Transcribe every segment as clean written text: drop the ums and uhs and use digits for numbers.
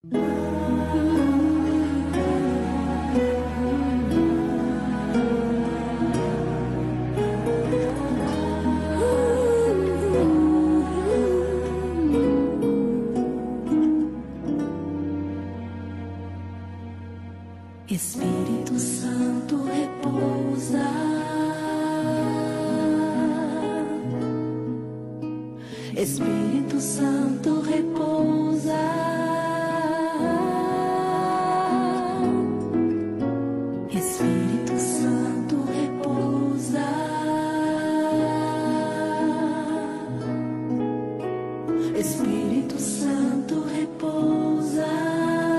Espírito Santo repousa, Espírito Santo repousa, Espírito Santo repousa, Espírito Santo repousa.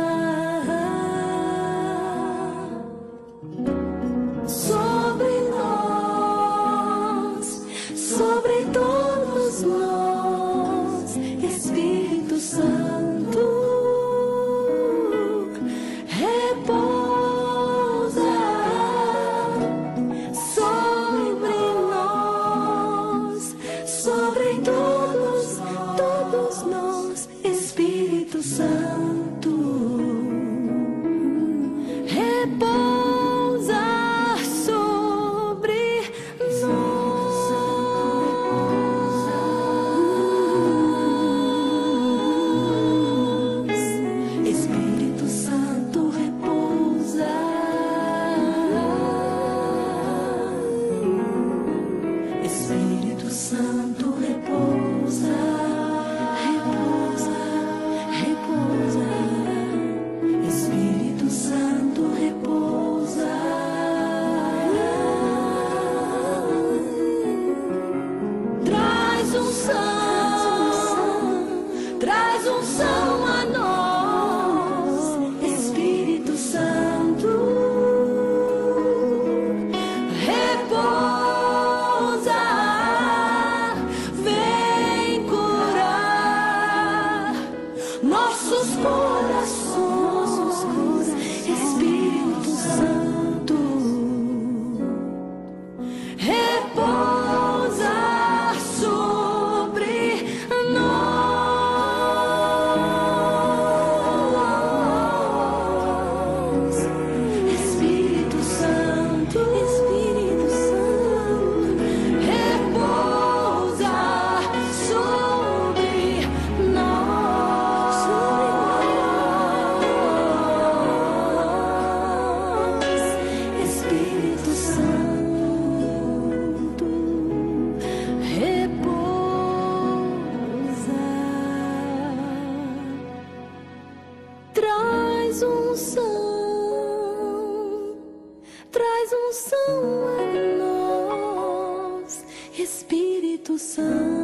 Sobre todos nós, Espírito Santo, repousa sobre nós, sobre todos nós, Espírito Santo, repousa sobre nós. Espírito Santo repousa, Espírito Santo repousa, repousa, repousa, Espírito Santo repousa, traz unção a nós, Espírito Santo, repousa, vem curar nossos corações, Espírito Santo, repousa sobre nós. Espírito Santo, repousa sobre nós. Espírito Santo, repousa, traz unção a nós, Espírito Santo.